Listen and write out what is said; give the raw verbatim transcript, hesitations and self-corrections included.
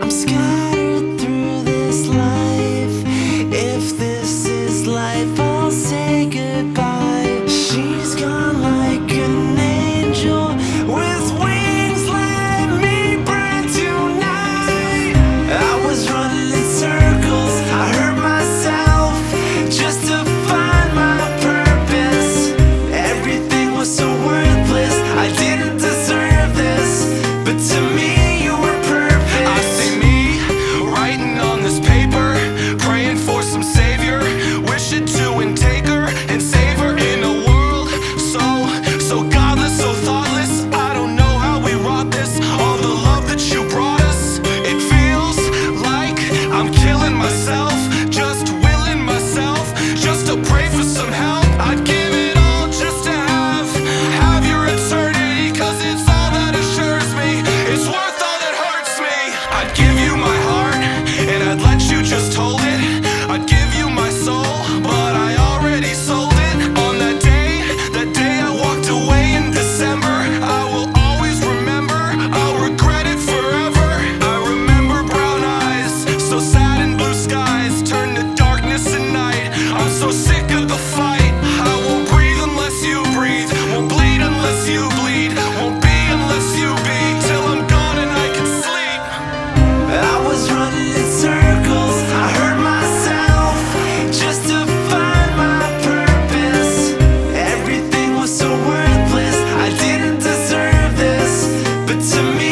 I'm scattered through this life. If this is life, I'll say goodbye. She's gone like an angel with wings. Let me breathe tonight. I was running in circles, I hurt myself just to find my purpose. Everything was so worthless, I didn't deserve this, but to me just hold it. I'd give you my soul, but I already sold it. On that day, that day I walked away in December, I will always remember, I'll regret it forever. I remember brown eyes, so sad and blue skies turn to darkness at night. I'm so sick of the fight. I won't breathe unless you breathe, won't bleed unless you bleed, won't be unless you be, till I'm gone and I can sleep. I was running in circles, I hurt myself just to find my purpose. Everything was so worthless, I didn't deserve this, but to me